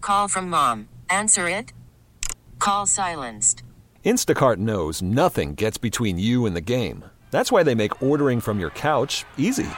Call from mom. Answer it. Call silenced. Instacart knows nothing gets between you and the game. That's why they make ordering from your couch easy.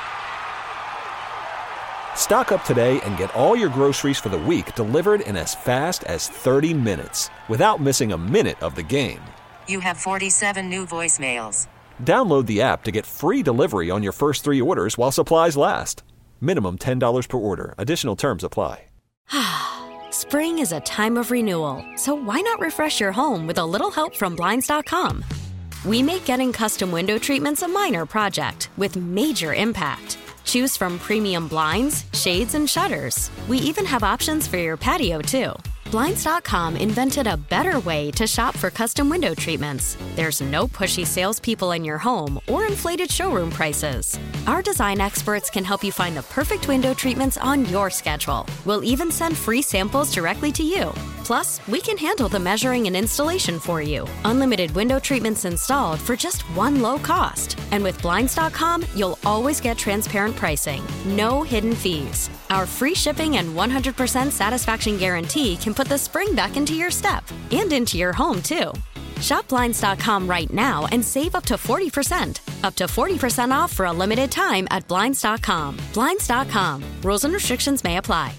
Stock up today and get all your groceries for the week delivered in as fast as 30 minutes without missing a minute of the game. You have 47 new voicemails. Download the app to get free delivery on your first 3 orders while supplies last. Minimum $10 per order. Additional terms apply. Spring is a time of renewal, so why not refresh your home with a little help from Blinds.com? We make getting custom window treatments a minor project with major impact. Choose from premium blinds, shades, and shutters. We even have options for your patio, too. Blinds.com invented a better way to shop for custom window treatments. There's no pushy salespeople in your home or inflated showroom prices. Our design experts can help you find the perfect window treatments on your schedule. We'll even send free samples directly to you. Plus, we can handle the measuring and installation for you. Unlimited window treatments installed for just one low cost. And with Blinds.com, you'll always get transparent pricing. No hidden fees. Our free shipping and 100% satisfaction guarantee can put the spring back into your step and into your home, too. Shop Blinds.com right now and save up to 40%. Up to 40% off for a limited time at Blinds.com. Blinds.com. Rules and restrictions may apply.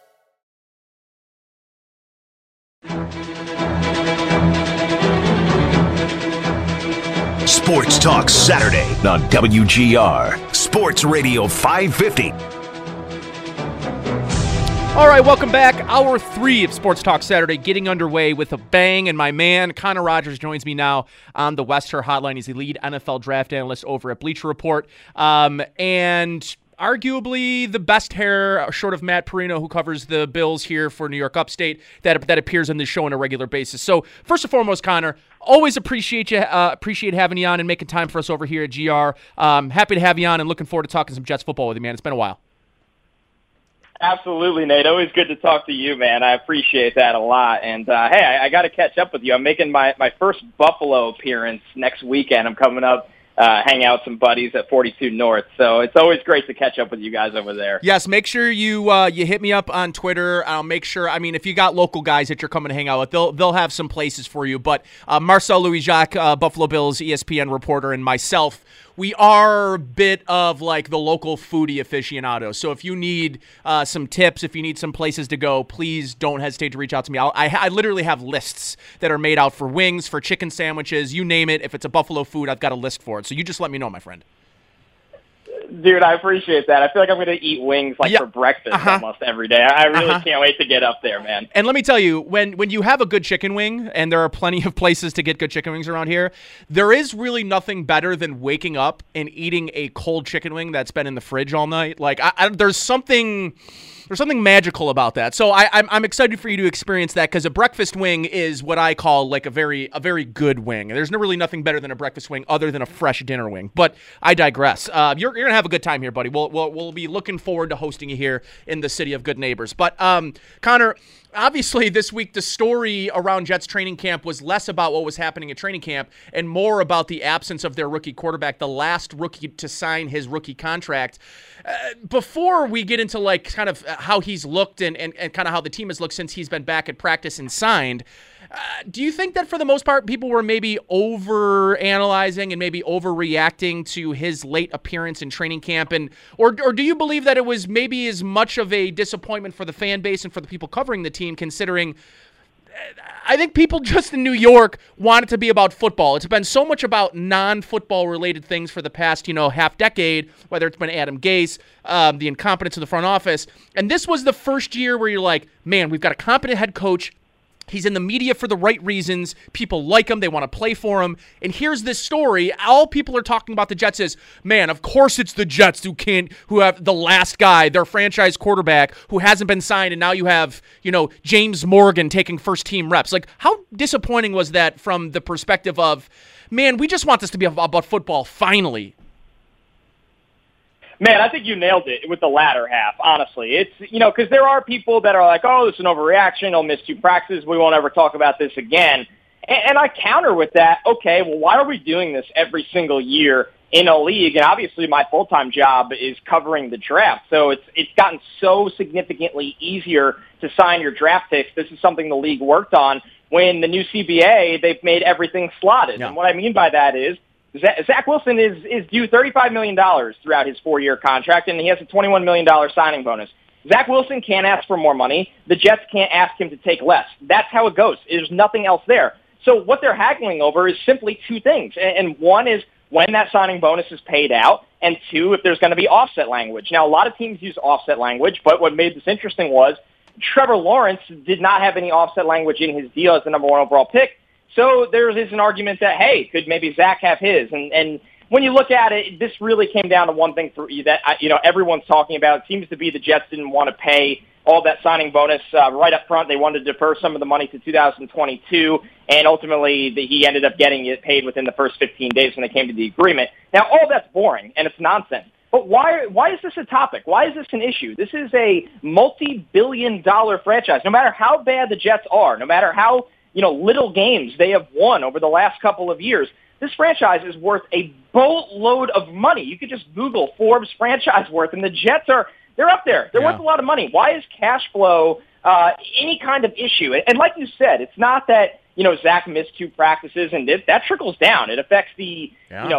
Sports Talk Saturday on WGR Sports Radio 550. All right, welcome back. Hour 3 of Sports Talk Saturday getting underway with a bang, and my man Connor Rogers joins me now on the Western Hotline. He's the lead NFL draft analyst over at Bleacher Report, and arguably the best hair, short of Matt Perino, who covers the Bills here for New York Upstate, that appears on this show on a regular basis. So first and foremost, Connor, always appreciate having you on and making time for us over here at GR. Happy to have you on and looking forward to talking some Jets football with you, man. It's been a while. Absolutely, Nate. Always good to talk to you, man. I appreciate that a lot. And, hey, I got to catch up with you. I'm making my first Buffalo appearance next weekend. I'm coming up, hang out with some buddies at 42 North. So it's always great to catch up with you guys over there. Yes, make sure you hit me up on Twitter. I'll make sure, if you got local guys that you're coming to hang out with, they'll have some places for you. But Marcel Louis-Jacques, Buffalo Bills ESPN reporter, and myself, we are a bit of like the local foodie aficionado. So if you need some tips, if you need some places to go, please don't hesitate to reach out to me. I literally have lists that are made out for wings, for chicken sandwiches, you name it. If it's a Buffalo food, I've got a list for it. So you just let me know, my friend. Dude, I appreciate that. I feel like I'm going to eat wings for breakfast almost every day. I really can't wait to get up there, man. And let me tell you, when you have a good chicken wing, and there are plenty of places to get good chicken wings around here, there is really nothing better than waking up and eating a cold chicken wing that's been in the fridge all night. Like, there's something magical about that. So I'm excited for you to experience that, because a breakfast wing is what I call like a very good wing. There's really nothing better than a breakfast wing other than a fresh dinner wing. But I digress. You're gonna have a good time here, buddy. We'll be looking forward to hosting you here in the city of good neighbors. But Connor, obviously this week the story around Jets training camp was less about what was happening at training camp and more about the absence of their rookie quarterback, the last rookie to sign his rookie contract. Before we get into like kind of how he's looked and kind of how the team has looked since he's been back at practice and signed, do you think that for the most part people were maybe over-analyzing and maybe overreacting to his late appearance in training camp? Or do you believe that it was maybe as much of a disappointment for the fan base and for the people covering the team, considering I think people just in New York want it to be about football. It's been so much about non-football related things for the past, half decade, whether it's been Adam Gase, the incompetence of the front office. And this was the first year where you're like, man, we've got a competent head coach. He's in the media for the right reasons. People like him. They want to play for him. And here's this story. All people are talking about the Jets is, man, of course it's the Jets who have the last guy, their franchise quarterback, who hasn't been signed, and now you have, James Morgan taking first-team reps. Like, how disappointing was that from the perspective of, man, we just want this to be about football finally? Man, I think you nailed it with the latter half, honestly. It's, because there are people that are like, oh, this is an overreaction. He'll miss 2 practices. We won't ever talk about this again. And I counter with that, okay, well, why are we doing this every single year in a league, and obviously my full-time job is covering the draft. So it's gotten so significantly easier to sign your draft picks. This is something the league worked on. When the new CBA, they've made everything slotted. Yeah. And what I mean by that is Zach Wilson is due $35 million throughout his 4-year contract, and he has a $21 million signing bonus. Zach Wilson can't ask for more money. The Jets can't ask him to take less. That's how it goes. There's nothing else there. So what they're haggling over is simply two things. And one is when that signing bonus is paid out, and two, if there's going to be offset language. Now, a lot of teams use offset language, but what made this interesting was Trevor Lawrence did not have any offset language in his deal as the number 1 overall pick. So there is an argument that, hey, could maybe Zach have his? And when you look at it, this really came down to one thing that everyone's talking about. It seems to be the Jets didn't want to pay all that signing bonus right up front. They wanted to defer some of the money to 2022, and ultimately he ended up getting it paid within the first 15 days when they came to the agreement. Now, all that's boring, and it's nonsense. But why is this a topic? Why is this an issue? This is a multi-billion-dollar franchise. No matter how bad the Jets are, no matter how little games they have won over the last couple of years, this franchise is worth a boatload of money. You could just Google Forbes franchise worth, and the Jets they're up there. They're worth a lot of money. Why is cash flow any kind of issue? And like you said, it's not that Zach missed 2 practices, and that trickles down. It affects the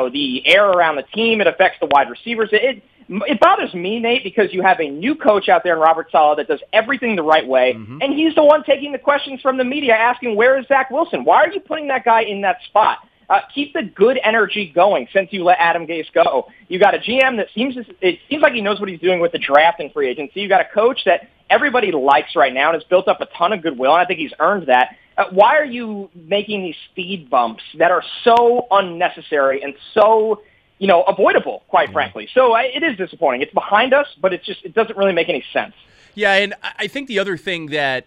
air around the team. It affects the wide receivers. It bothers me, Nate, because you have a new coach out there in Robert Saleh that does everything the right way, and he's the one taking the questions from the media asking, where is Zach Wilson? Why are you putting that guy in that spot? Keep the good energy going since you let Adam Gase go. You got a GM that seems like he knows what he's doing with the draft and free agency. You got a coach that everybody likes right now and has built up a ton of goodwill, and I think he's earned that. Why are you making these speed bumps that are so unnecessary and so avoidable, quite frankly? So it is disappointing. It's behind us, but it doesn't really make any sense. Yeah, and I think the other thing that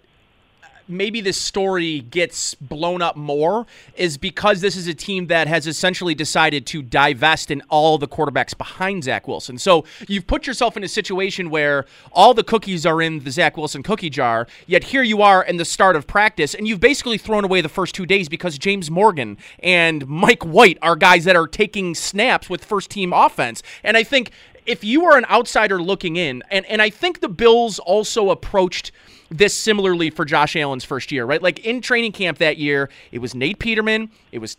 maybe this story gets blown up more is because this is a team that has essentially decided to divest in all the quarterbacks behind Zach Wilson. So you've put yourself in a situation where all the cookies are in the Zach Wilson cookie jar, yet here you are in the start of practice, and you've basically thrown away the first 2 days because James Morgan and Mike White are guys that are taking snaps with first-team offense. And I think if you are an outsider looking in, and I think the Bills also approached this similarly for Josh Allen's first year, right? Like in training camp that year, it was Nate Peterman. It was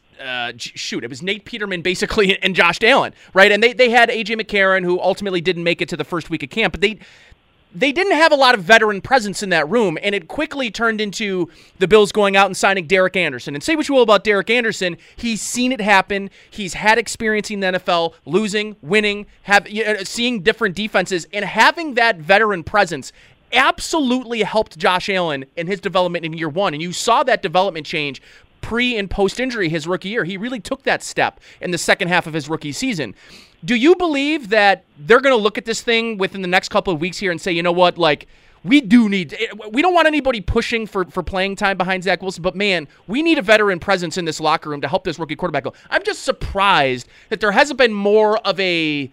Nate Peterman basically and Josh Allen, right? And they had A.J. McCarron, who ultimately didn't make it to the first week of camp, but they didn't have a lot of veteran presence in that room, and it quickly turned into the Bills going out and signing Derek Anderson. And say what you will about Derek Anderson, he's seen it happen. He's had experience in the NFL, losing, winning, seeing different defenses, and having that veteran presence absolutely helped Josh Allen in his development in year 1. And you saw that development change pre- and post-injury his rookie year. He really took that step in the second half of his rookie season. Do you believe that they're going to look at this thing within the next couple of weeks here and say, you know what, like, we don't want anybody pushing for playing time behind Zach Wilson, but man, we need a veteran presence in this locker room to help this rookie quarterback go. I'm just surprised that there hasn't been more of a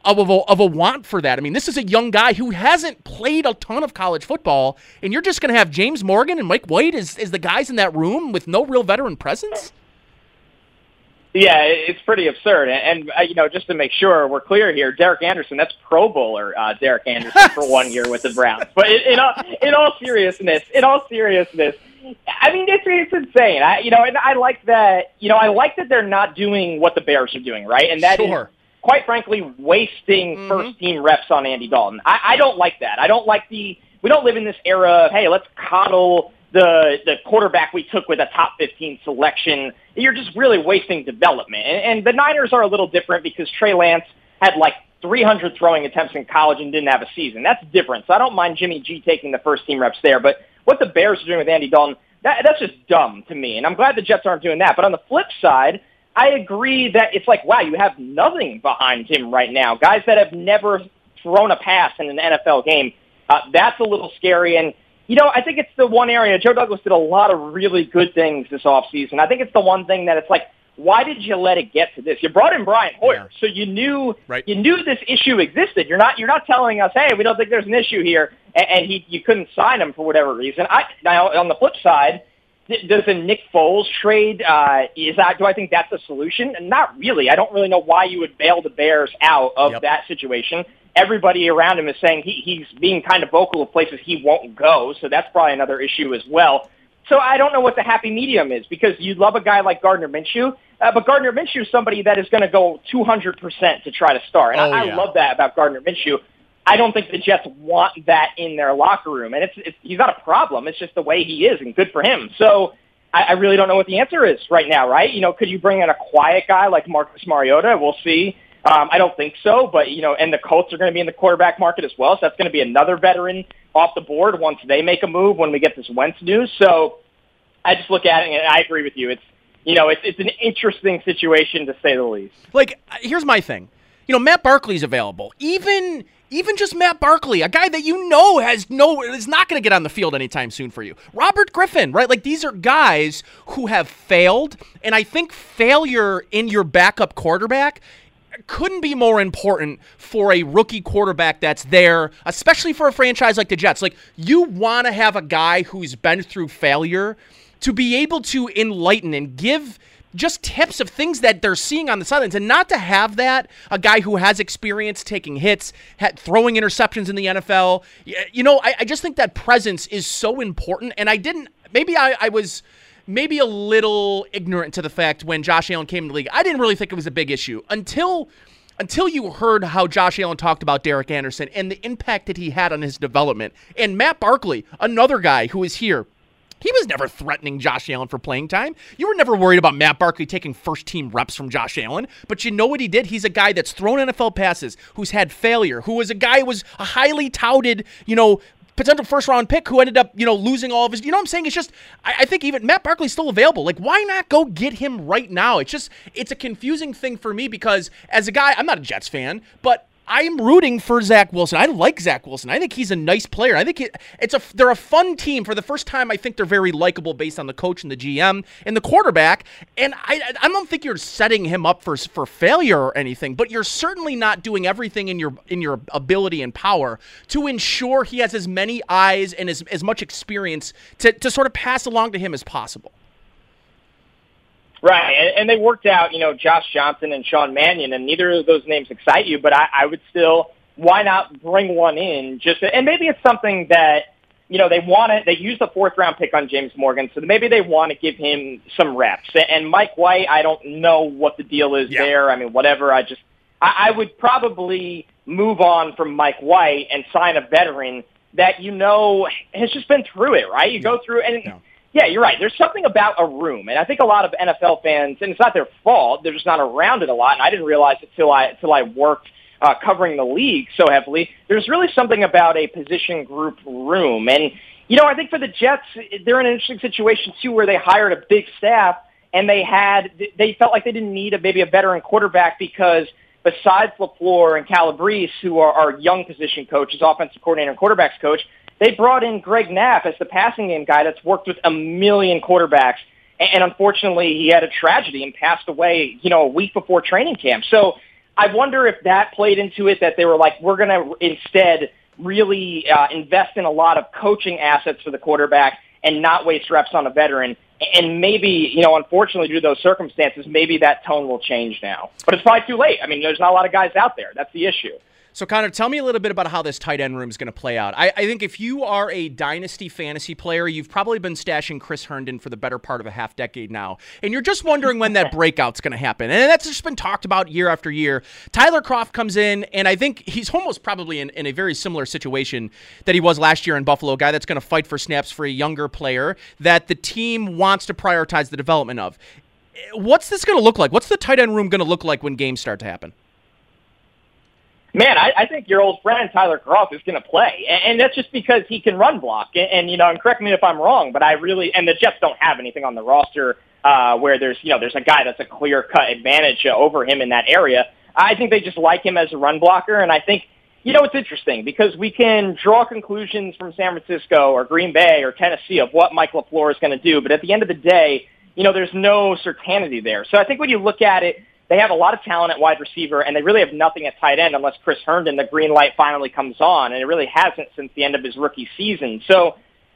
want for that. I mean, this is a young guy who hasn't played a ton of college football, and you're just going to have James Morgan and Mike White as the guys in that room with no real veteran presence? Yeah, it's pretty absurd. And just to make sure we're clear here, Derek Anderson, that's Pro Bowler Derek Anderson for 1 year with the Browns. But in all seriousness, I mean, it's insane. And I like that. I like that they're not doing what the Bears are doing, right? And that is, quite frankly, wasting first-team reps on Andy Dalton. I don't like that. I don't like we don't live in this era of, hey, let's coddle the quarterback we took with a top 15 selection. You're just really wasting development. And the Niners are a little different because Trey Lance had like 300 throwing attempts in college and didn't have a season. That's different. So I don't mind Jimmy G taking the first-team reps there. But what the Bears are doing with Andy Dalton, that's just dumb to me. And I'm glad the Jets aren't doing that. But on the flip side, I agree that it's like, wow, you have nothing behind him right now. Guys that have never thrown a pass in an NFL game. That's a little scary. And, I think it's the one area. Joe Douglas did a lot of really good things this offseason. I think it's the one thing that it's like, why did you let it get to this? You brought in Brian Hoyer, so you knew this issue existed. You're not telling us, hey, we don't think there's an issue here, and you couldn't sign him for whatever reason. Now, on the flip side, Does a Nick Foles trade, do I think that's a solution? Not really. I don't really know why you would bail the Bears out of that situation. Everybody around him is saying he's being kind of vocal of places he won't go, so that's probably another issue as well. So I don't know what the happy medium is, because you love a guy like Gardner Minshew, but Gardner Minshew is somebody that is going to go 200% to try to start. And I love that about Gardner Minshew. I don't think the Jets want that in their locker room. And he's not a problem. It's just the way he is, and good for him. So I really don't know what the answer is right now, right? Could you bring in a quiet guy like Marcus Mariota? We'll see. I don't think so, but, and the Colts are going to be in the quarterback market as well, so that's going to be another veteran off the board once they make a move when we get this Wentz news. So I just look at it, and I agree with you. It's an interesting situation, to say the least. Like, here's my thing. Matt Barkley's available. Even just Matt Barkley, a guy that is not going to get on the field anytime soon for you. Robert Griffin, right? Like, these are guys who have failed, and I think failure in your backup quarterback couldn't be more important for a rookie quarterback that's there, especially for a franchise like the Jets. Like, you want to have a guy who's been through failure to be able to enlighten and give just tips of things that they're seeing on the sidelines, and not to have that, a guy who has experience taking hits, throwing interceptions in the NFL. I just think that presence is so important, and I was maybe a little ignorant to the fact when Josh Allen came in the league. I didn't really think it was a big issue until you heard how Josh Allen talked about Derek Anderson and the impact that he had on his development. And Matt Barkley, another guy who is here, he was never threatening Josh Allen for playing time. You were never worried about Matt Barkley taking first-team reps from Josh Allen. But you know what he did? He's a guy that's thrown NFL passes, who's had failure, who was a highly touted, potential first-round pick who ended up, losing all of his... You know what I'm saying? It's just, I think even Matt Barkley's still available. Like, why not go get him right now? It's a confusing thing for me, because as a guy, I'm not a Jets fan, but I'm rooting for Zach Wilson. I like Zach Wilson. I think he's a nice player. I think they're a fun team. For the first time, I think they're very likable based on the coach and the GM and the quarterback. And I don't think you're setting him up for failure or anything, but you're certainly not doing everything in your ability and power to ensure he has as many eyes and as much experience to sort of pass along to him as possible. Right, and they worked out, Josh Johnson and Sean Mannion, and neither of those names excite you, but I would still, why not bring one in? And maybe it's something that, they used the 4th-round pick on James Morgan, so maybe they want to give him some reps. And Mike White, I don't know what the deal is there. I mean, whatever, I would probably move on from Mike White and sign a veteran that has just been through it, right? You go through, and... Yeah, you're right. There's something about a room, and I think a lot of NFL fans, and it's not their fault, they're just not around it a lot, and I didn't realize it till I worked covering the league so heavily. There's really something about a position group room, and, I think for the Jets, they're in an interesting situation, too, where they hired a big staff, and they felt like they didn't need maybe a veteran quarterback because besides LaFleur and Calabrese, who are young position coaches, offensive coordinator and quarterbacks coach, they brought in Greg Knapp as the passing game guy that's worked with a million quarterbacks. And unfortunately, he had a tragedy and passed away, a week before training camp. So I wonder if that played into it, that they were like, we're going to instead really invest in a lot of coaching assets for the quarterback and not waste reps on a veteran. And maybe, unfortunately, due to those circumstances, maybe that tone will change now. But it's probably too late. I mean, there's not a lot of guys out there. That's the issue. So, Connor, tell me a little bit about how this tight end room is going to play out. I think if you are a dynasty fantasy player, you've probably been stashing Chris Herndon for the better part of a half decade now, and you're just wondering when that breakout's going to happen. And that's just been talked about year after year. Tyler Kroft comes in, and I think he's almost probably in a very similar situation that he was last year in Buffalo, a guy that's going to fight for snaps for a younger player that the team wants to prioritize the development of. What's this going to look like? What's the tight end room going to look like when games start to happen? Man, I think your old friend Tyler Kroft is going to play, and that's just because he can run block. And correct me if I'm wrong, but and the Jets don't have anything on the roster where there's a guy that's a clear-cut advantage over him in that area. I think they just like him as a run blocker, and I think, it's interesting because we can draw conclusions from San Francisco or Green Bay or Tennessee of what Mike LaFleur is going to do, but at the end of the day, there's no certainty there. So I think when you look at it, they have a lot of talent at wide receiver, and they really have nothing at tight end unless Chris Herndon, the green light, finally comes on, and it really hasn't since the end of his rookie season. So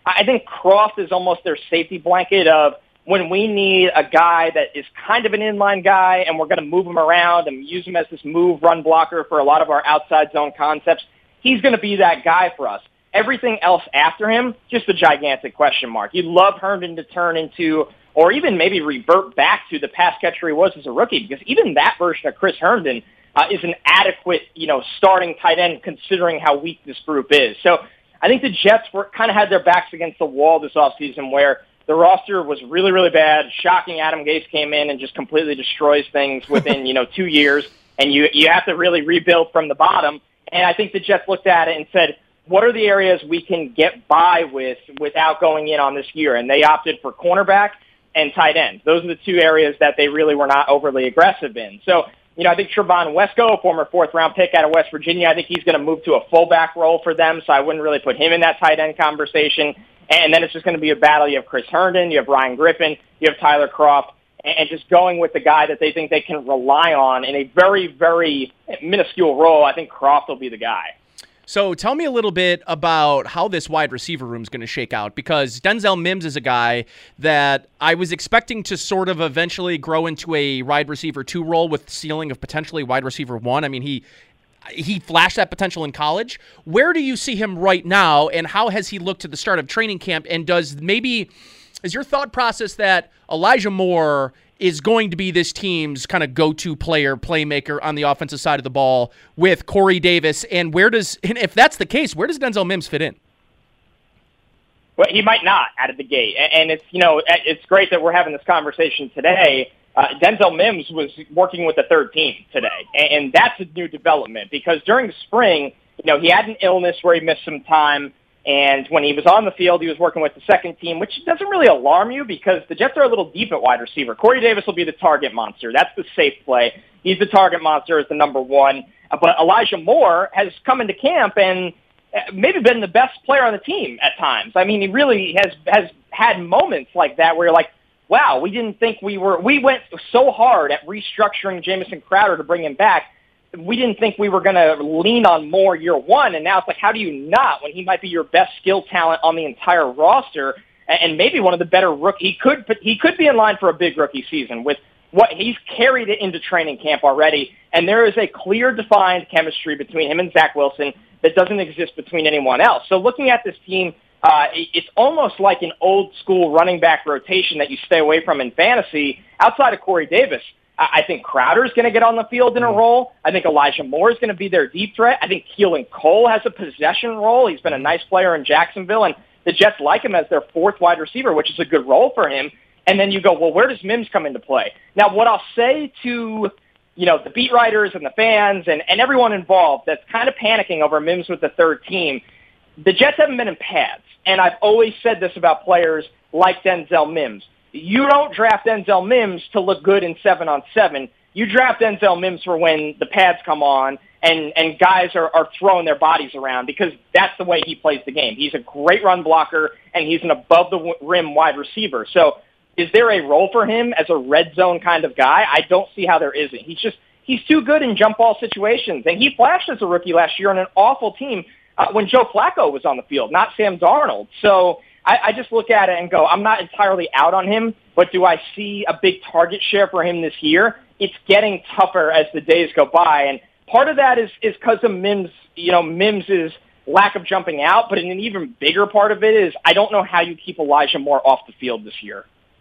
I think Croft is almost their safety blanket of when we need a guy that is kind of an inline guy and we're going to move him around and use him as this move run blocker for a lot of our outside zone concepts, he's going to be that guy for us. Everything else after him, just a gigantic question mark. You'd love Herndon to turn into, or even maybe revert back to the pass catcher he was as a rookie, because even that version of Chris Herndon is an adequate, starting tight end considering how weak this group is. So I think the Jets kind of had their backs against the wall this offseason where the roster was really, really bad. Shocking Adam Gase came in and just completely destroys things within, 2 years, and you have to really rebuild from the bottom. And I think the Jets looked at it and said, what are the areas we can get by with without going in on this year? And they opted for cornerback and tight end. Those are the two areas that they really were not overly aggressive in. So, I think Trevon Wesco, former fourth-round pick out of West Virginia, I think he's going to move to a fullback role for them, so I wouldn't really put him in that tight end conversation. And then it's just going to be a battle. You have Chris Herndon, you have Ryan Griffin, you have Tyler Croft, and just going with the guy that they think they can rely on in a very, very minuscule role. I think Croft will be the guy. So tell me a little bit about how this wide receiver room is going to shake out, because Denzel Mims is a guy that I was expecting to sort of eventually grow into a wide receiver 2 role with ceiling of potentially wide receiver 1. I mean, he flashed that potential in college. Where do you see him right now, and how has he looked to the start of training camp? And is your thought process that Elijah Moore is going to be this team's kind of go-to playmaker on the offensive side of the ball with Corey Davis? And if that's the case, where does Denzel Mims fit in? Well, he might not out of the gate. And it's great that we're having this conversation today. Denzel Mims was working with the third team today. And that's a new development because during the spring, he had an illness where he missed some time. And when he was on the field, he was working with the second team, which doesn't really alarm you because the Jets are a little deep at wide receiver. Corey Davis will be the target monster. That's the safe play. He's the target monster as the number 1. But Elijah Moore has come into camp and maybe been the best player on the team at times. I mean, he really has had moments like that where you're like, wow, we went so hard at restructuring Jamison Crowder to bring him back. We didn't think we were going to lean on Moore year 1, and now it's like, how do you not when he might be your best skill talent on the entire roster and maybe one of the better rookies? He could be in line for a big rookie season with what he's carried it into training camp already, and there is a clear, defined chemistry between him and Zach Wilson that doesn't exist between anyone else. So looking at this team, it's almost like an old-school running back rotation that you stay away from in fantasy outside of Corey Davis. I think Crowder's going to get on the field in a role. I think Elijah Moore is going to be their deep threat. I think Keelan Cole has a possession role. He's been a nice player in Jacksonville, and the Jets like him as their 4th wide receiver, which is a good role for him. And then you go, well, where does Mims come into play? Now, what I'll say to the beat writers and the fans and everyone involved that's kind of panicking over Mims with the third team, the Jets haven't been in pads. And I've always said this about players like Denzel Mims. You don't draft Denzel Mims to look good in 7-on-7. You draft Denzel Mims for when the pads come on and guys are throwing their bodies around because that's the way he plays the game. He's a great run blocker, and he's an above-the-rim wide receiver. So is there a role for him as a red zone kind of guy? I don't see how there isn't. He's too good in jump ball situations, and he flashed as a rookie last year on an awful team when Joe Flacco was on the field, not Sam Darnold. So I just look at it and go, I'm not entirely out on him, but do I see a big target share for him this year? It's getting tougher as the days go by, and part of that is because of Mims, Mims's lack of jumping out, but an even bigger part of it is I don't know how you keep Elijah Moore off the field this year.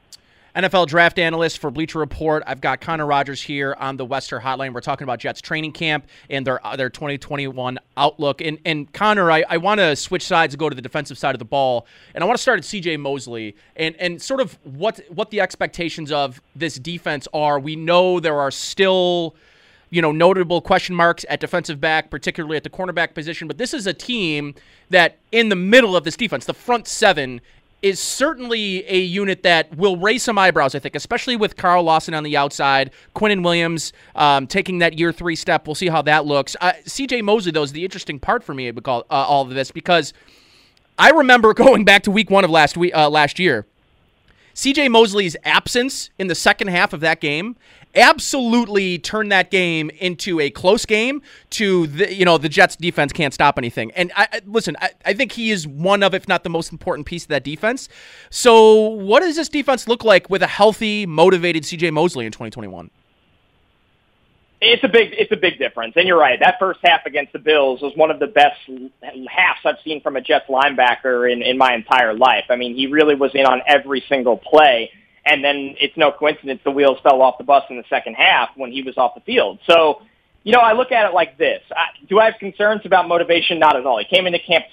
NFL draft analyst for Bleacher Report. I've got Connor Rogers here on the Wester Hotline. We're talking about Jets training camp and their 2021 outlook. And Connor, I want to switch sides and go to the defensive side of the ball. And I want to start at C.J. Mosley and sort of what the expectations of this defense are. We know there are still notable question marks at defensive back, particularly at the cornerback position. But this is a team that in the middle of this defense, the front 7, is certainly a unit that will raise some eyebrows, I think, especially with Carl Lawson on the outside, Quinnen Williams taking that year 3 step. We'll see how that looks. C.J. Mosley, though, is the interesting part for me about all of this because I remember going back to week 1 of last year. C.J. Mosley's absence in the second half of that game absolutely turned that game into a close game to the Jets defense can't stop anything. And I think he is one of, if not the most important piece of that defense. So what does this defense look like with a healthy, motivated C.J. Mosley in 2021? It's a big difference. And you're right. That first half against the Bills was one of the best halves I've seen from a Jets linebacker in my entire life. I mean, he really was in on every single play. And then it's no coincidence the wheels fell off the bus in the second half when he was off the field. So, I look at it like this. Do I have concerns about motivation? Not at all. He came into camp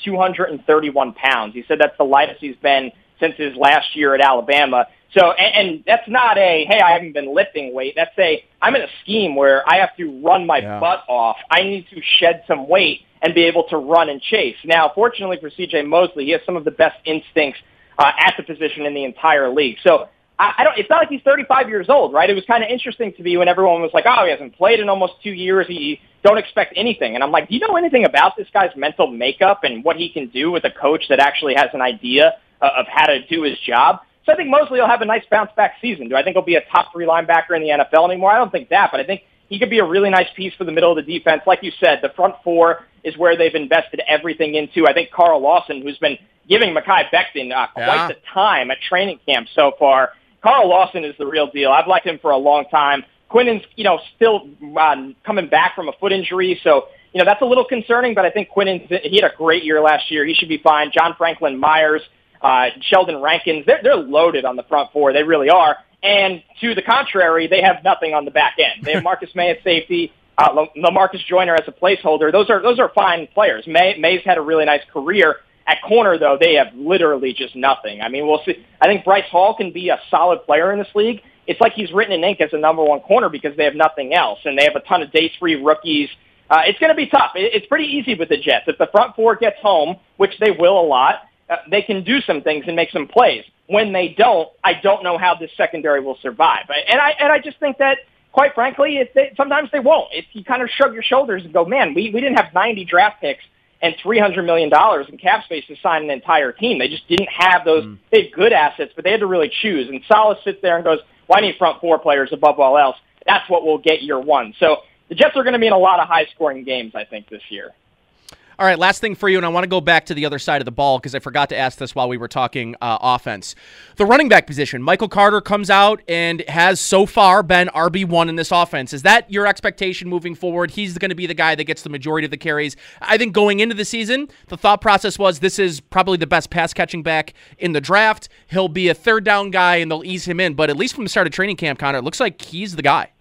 231 pounds. He said that's the lightest he's been since his last year at Alabama. So, and that's not hey, I haven't been lifting weight. That's I'm in a scheme where I have to run my butt off. I need to shed some weight and be able to run and chase. Now, fortunately for C.J. Mosley, he has some of the best instincts at the position in the entire league. So, it's not like he's 35 years old, right? It was kind of interesting to me when everyone was like, oh, he hasn't played in almost 2 years. He don't expect anything. And I'm like, do you know anything about this guy's mental makeup and what he can do with a coach that actually has an idea of how to do his job? So I think Mosley will have a nice bounce-back season. Do I think he'll be a top 3 linebacker in the NFL anymore? I don't think that, but I think he could be a really nice piece for the middle of the defense. Like you said, the front 4 is where they've invested everything into. I think Carl Lawson, who's been giving Mekhi Becton quite the time at training camp so far, Carl Lawson is the real deal. I've liked him for a long time. Quinnen's, still coming back from a foot injury, so, that's a little concerning, but I think he had a great year last year. He should be fine. John Franklin Myers, Sheldon Rankins, they're loaded on the front 4. They really are. And to the contrary, they have nothing on the back end. They have Marcus May at safety, LaMarcus Joyner as a placeholder. Those are fine players. May's had a really nice career. At corner, though, they have literally just nothing. I mean, we'll see. I think Bryce Hall can be a solid player in this league. It's like he's written in ink as a number 1 corner because they have nothing else, and they have a ton of day-free rookies. It's going to be tough. It's pretty easy with the Jets. If the front 4 gets home, which they will a lot, they can do some things and make some plays. When they don't, I don't know how this secondary will survive. And I just think that, quite frankly, sometimes they won't. You kind of shrug your shoulders and go, man, we didn't have 90 draft picks and $300 million in cap space to sign an entire team. They just didn't have those. They had good assets, but they had to really choose. And Salah sits there and goes, well, I need front 4 players above all else. That's what will get year 1. So the Jets are going to be in a lot of high-scoring games, I think, this year. All right, last thing for you, and I want to go back to the other side of the ball because I forgot to ask this while we were talking offense. The running back position, Michael Carter comes out and has so far been RB1 in this offense. Is that your expectation moving forward? He's going to be the guy that gets the majority of the carries. I think going into the season, the thought process was this is probably the best pass-catching back in the draft. He'll be a third-down guy, and they'll ease him in. But at least from the start of training camp, Connor, it looks like he's the guy.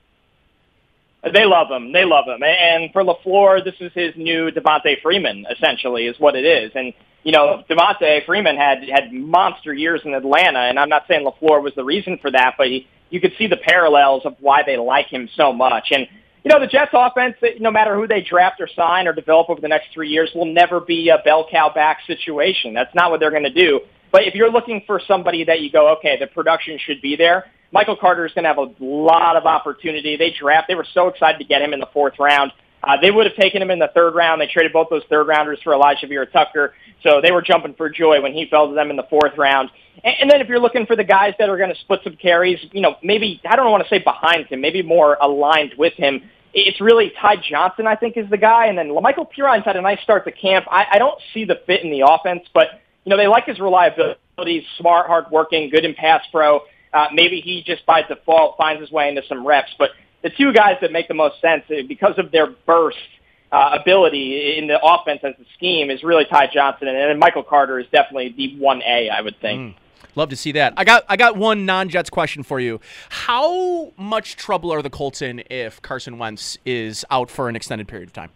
They love him. They love him. And for LaFleur, this is his new Devontae Freeman, essentially, is what it is. And, Devontae Freeman had monster years in Atlanta, and I'm not saying LaFleur was the reason for that, but you could see the parallels of why they like him so much. And, the Jets offense, no matter who they draft or sign or develop over the next 3 years, will never be a bell cow back situation. That's not what they're going to do. But if you're looking for somebody that you go, okay, the production should be there, Michael Carter is going to have a lot of opportunity. They were so excited to get him in the 4th round. They would have taken him in the 3rd round. They traded both those 3rd-rounders for Elijah Vera-Tucker, so they were jumping for joy when he fell to them in the 4th round. And then if you're looking for the guys that are going to split some carries, maybe, I don't want to say behind him, maybe more aligned with him, it's really Ty Johnson, I think, is the guy. And then LaMichael Piron's had a nice start to camp. I don't see the fit in the offense, but, they like his reliability. He's smart, hardworking, good in pass pro. Maybe he just by default finds his way into some reps. But the 2 guys that make the most sense because of their burst ability in the offense as a scheme is really Ty Johnson. And then Michael Carter is definitely the 1A, I would think. Love to see that. I got one non-Jets question for you. How much trouble are the Colts in if Carson Wentz is out for an extended period of time?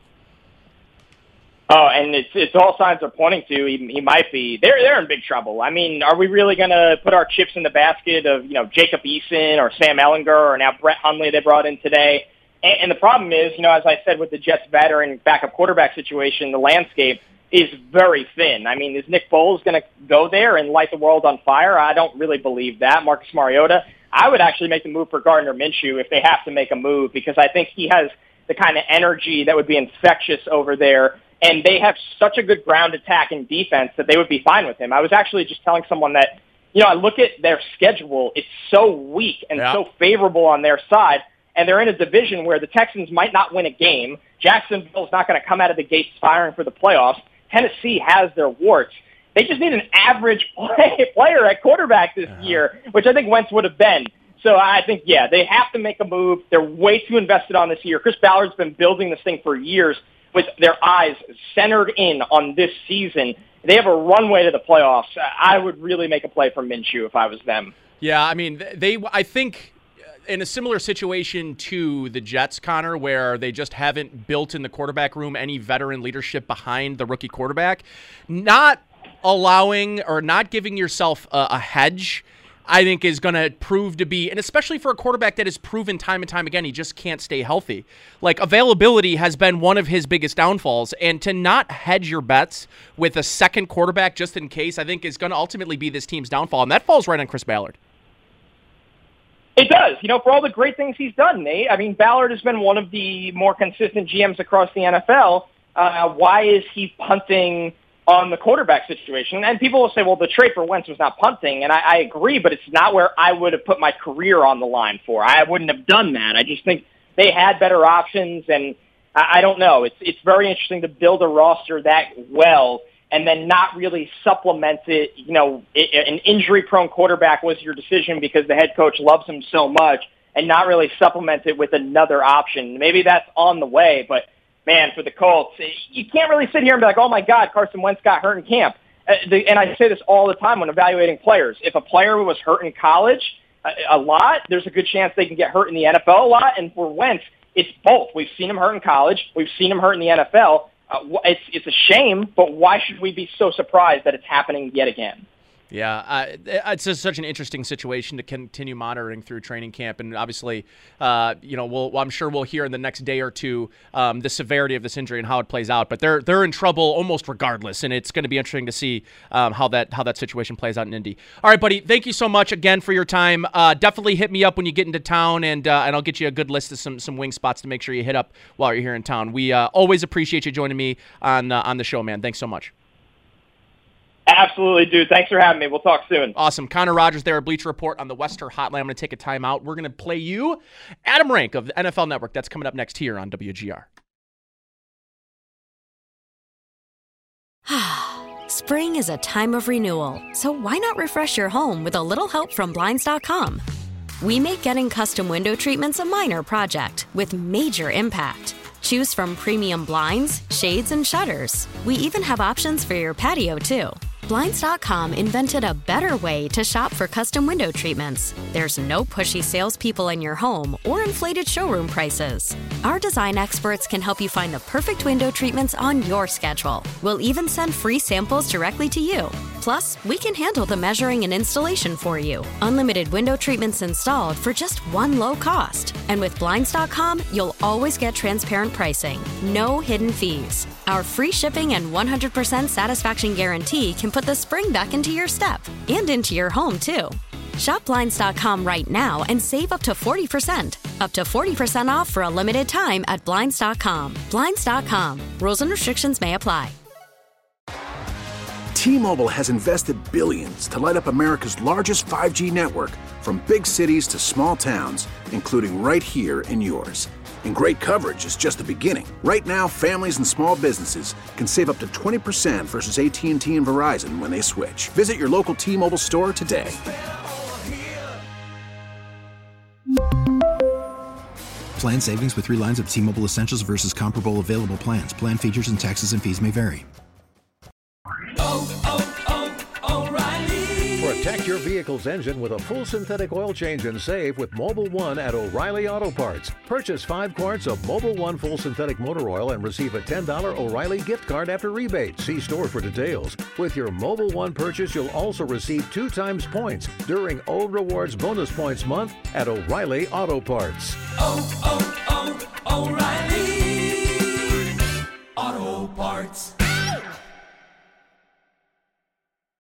Oh, and it's all signs are pointing to he might be. They're in big trouble. I mean, are we really going to put our chips in the basket of Jacob Eason or Sam Ehlinger or now Brett Hundley they brought in today? And the problem is, as I said with the Jets veteran backup quarterback situation, the landscape is very thin. I mean, is Nick Foles going to go there and light the world on fire? I don't really believe that. Marcus Mariota, I would actually make the move for Gardner Minshew if they have to make a move because I think he has the kind of energy that would be infectious over there. And they have such a good ground attack and defense that they would be fine with him. I was actually just telling someone that, I look at their schedule. It's so weak and so favorable on their side, and they're in a division where the Texans might not win a game. Jacksonville's not going to come out of the gates firing for the playoffs. Tennessee has their warts. They just need an average player at quarterback this year, which I think Wentz would have been. So I think, they have to make a move. They're way too invested on this year. Chris Ballard's been building this thing for years with their eyes centered in on this season. They have a runway to the playoffs. I would really make a play for Minshew if I was them. Yeah, I mean, I think in a similar situation to the Jets, Connor, where they just haven't built in the quarterback room any veteran leadership behind the rookie quarterback, not allowing or not giving yourself a hedge, I think is going to prove to be, and especially for a quarterback that has proven time and time again, he just can't stay healthy. Like, availability has been one of his biggest downfalls, and to not hedge your bets with a second quarterback just in case, I think is going to ultimately be this team's downfall, and that falls right on Chris Ballard. It does, for all the great things he's done, Nate. I mean, Ballard has been one of the more consistent GMs across the NFL. Why is he punting on the quarterback situation? And people will say, well, the trade for Wentz was not punting, and I agree, but it's not where I would have put my career on the line for. I wouldn't have done that. I just think they had better options, and I don't know. It's very interesting to build a roster that well and then not really supplement it. An injury-prone quarterback was your decision because the head coach loves him so much, and not really supplement it with another option. Maybe that's on the way, but man, for the Colts, you can't really sit here and be like, oh, my God, Carson Wentz got hurt in camp. And I say this all the time when evaluating players. If a player was hurt in college a lot, there's a good chance they can get hurt in the NFL a lot. And for Wentz, it's both. We've seen him hurt in college. We've seen him hurt in the NFL. It's a shame, but why should we be so surprised that it's happening yet again? Yeah, it's just such an interesting situation to continue monitoring through training camp, and obviously, I'm sure we'll hear in the next day or two the severity of this injury and how it plays out. But they're in trouble almost regardless, and it's going to be interesting to see how that situation plays out in Indy. All right, buddy, thank you so much again for your time. Definitely hit me up when you get into town, and I'll get you a good list of some wing spots to make sure you hit up while you're here in town. We always appreciate you joining me on the show, man. Thanks so much. Absolutely, dude. Thanks for having me. We'll talk soon. Awesome. Connor Rogers there at Bleacher Report on the Wester Hotline. I'm going to take a timeout. We're going to play you Adam Rank of the NFL Network. That's coming up next here on WGR. Spring is a time of renewal, so why not refresh your home with a little help from Blinds.com? We make getting custom window treatments a minor project with major impact. Choose from premium blinds, shades, and shutters. We even have options for your patio, too. Blinds.com invented a better way to shop for custom window treatments. There's no pushy salespeople in your home or inflated showroom prices. Our design experts can help you find the perfect window treatments on your schedule. We'll even send free samples directly to you. Plus, we can handle the measuring and installation for you. Unlimited window treatments installed for just one low cost. And with Blinds.com, you'll always get transparent pricing. No hidden fees. Our free shipping and 100% satisfaction guarantee can put the spring back into your step and into your home, too. Shop Blinds.com right now and save up to 40%. Up to 40% off for a limited time at Blinds.com. Blinds.com. Rules and restrictions may apply. T-Mobile has invested billions to light up America's largest 5G network, from big cities to small towns, including right here in yours. And great coverage is just the beginning. Right now, families and small businesses can save up to 20% versus AT&T and Verizon when they switch. Visit your local T-Mobile store today. Plan savings with 3 lines of T-Mobile Essentials versus comparable available plans. Plan features and taxes and fees may vary. Protect your vehicle's engine with a full synthetic oil change and save with Mobil 1 at O'Reilly Auto Parts. Purchase 5 quarts of Mobil 1 full synthetic motor oil and receive a $10 O'Reilly gift card after rebate. See store for details. With your Mobil 1 purchase, you'll also receive 2 times points during O Rewards Bonus Points Month at O'Reilly Auto Parts. O'Reilly Auto Parts.